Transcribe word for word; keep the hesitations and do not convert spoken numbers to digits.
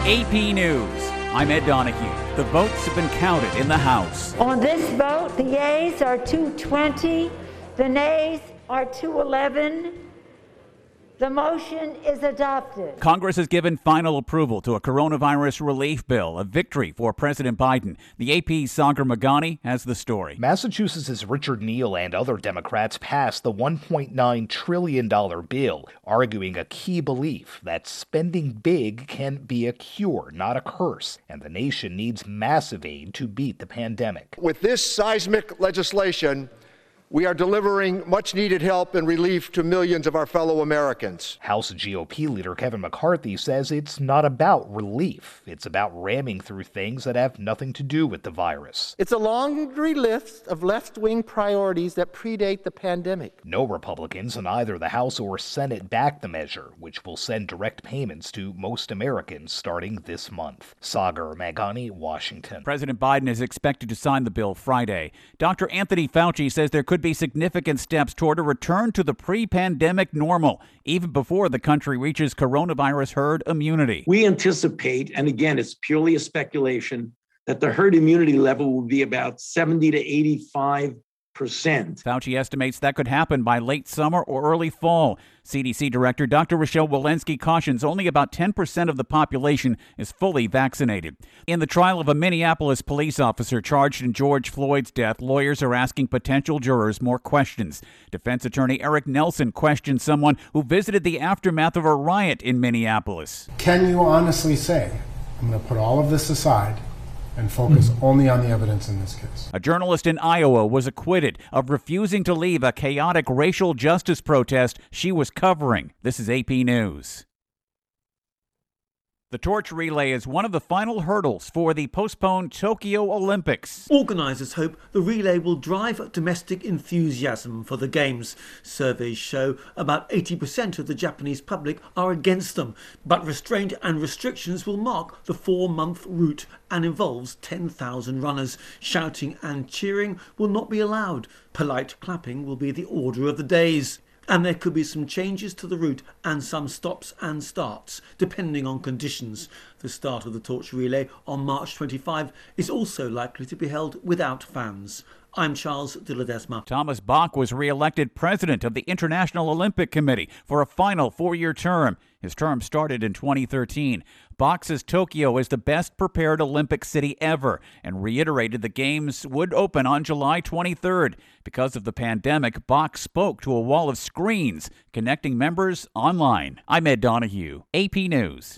A P News. I'm Ed Donahue. The votes have been counted in the House. On this vote, the yeas are two twenty, the nays are two eleven. The motion is adopted. Congress has given final approval to a coronavirus relief bill, a victory for President Biden. The A P's Sagar Meghani has the story. Massachusetts' Richard Neal and other Democrats passed the one point nine trillion dollars bill, arguing a key belief that spending big can be a cure, not a curse, and the nation needs massive aid to beat the pandemic. With this seismic legislation, we are delivering much-needed help and relief to millions of our fellow Americans. House G O P leader Kevin McCarthy says it's not about relief. It's about ramming through things that have nothing to do with the virus. It's a laundry list of left-wing priorities that predate the pandemic. No Republicans in either the House or Senate backed the measure, which will send direct payments to most Americans starting this month. Sagar Meghani, Washington. President Biden is expected to sign the bill Friday. Doctor Anthony Fauci says there could be significant steps toward a return to the pre-pandemic normal, even before the country reaches coronavirus herd immunity. We anticipate, and again, it's purely a speculation, that the herd immunity level will be about seventy to eighty-five percent. Fauci estimates that could happen by late summer or early fall. C D C Director Doctor Rochelle Walensky cautions only about ten percent of the population is fully vaccinated. In the trial of a Minneapolis police officer charged in George Floyd's death, lawyers are asking potential jurors more questions. Defense attorney Eric Nelson questioned someone who visited the aftermath of a riot in Minneapolis. Can you honestly say, I'm going to put all of this aside and focus only on the evidence in this case? A journalist in Iowa was acquitted of refusing to leave a chaotic racial justice protest she was covering. This is A P News. The torch relay is one of the final hurdles for the postponed Tokyo Olympics. Organisers hope the relay will drive domestic enthusiasm for the Games. Surveys show about eighty percent of the Japanese public are against them, but restraint and restrictions will mark the four-month route and involves ten thousand runners. Shouting and cheering will not be allowed. Polite clapping will be the order of the days. And there could be some changes to the route and some stops and starts, depending on conditions. The start of the torch relay on March twenty-fifth is also likely to be held without fans. I'm Charles de Ledesma. Thomas Bach was re-elected president of the International Olympic Committee for a final four-year term. His term started in twenty thirteen. Bach says Tokyo is the best prepared Olympic city ever and reiterated the Games would open on July twenty-third. Because of the pandemic, Bach spoke to a wall of screens connecting members online. I'm Ed Donahue, A P News.